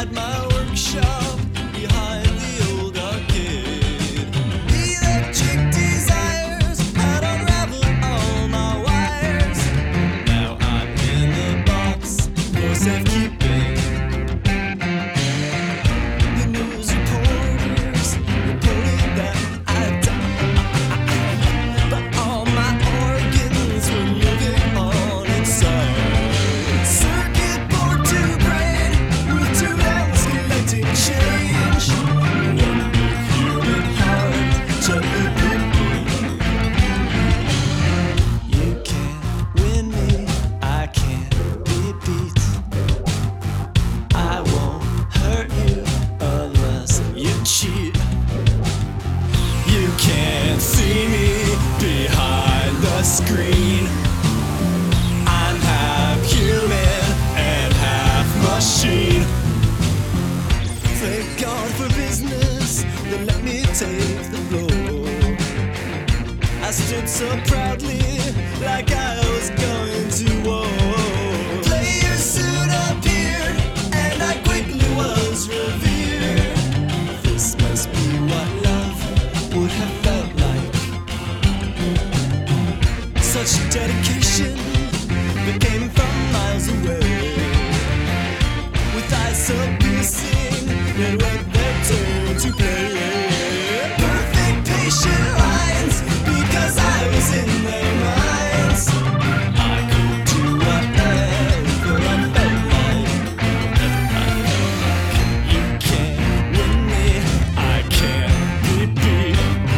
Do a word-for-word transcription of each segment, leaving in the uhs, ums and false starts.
inside my workshop behind the old arcade. Electric desires had unraveled all my wires. Now I'm in the box for safekeeping. The news reporters reported that I died, but all my organs were living on inside. Circuit board to brain, root to escalating change. One big human heart, gently beating. You can't win me, I can't be beat. I won't hurt you unless you cheat. You can't see me behind the screen. I'm half human and half machine. Thank God for business, then let me take the floor. I stood so proudly, like I was going to war. Players soon appeared, and I quickly was revered. This must be what love would have felt like. Such dedication that came from miles away, with eyes so piercing that went their turn to play. Perfect patient lines, because I was in their minds. I could do whatever I felt like. You can't win me, I can't be beat.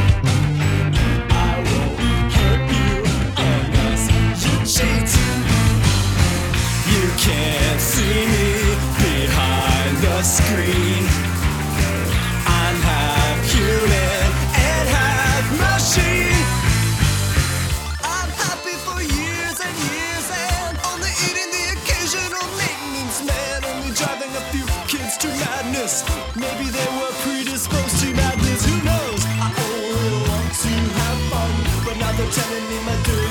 I won't hurt you unless you cheat. You can't see me behind the screen. I'm half human and half machine. I'm happy for years and years and only eating the occasional maintenance man, only driving a few kids to madness. Maybe they were predisposed to madness, who knows? I only want to have fun, but now they're telling me my dirty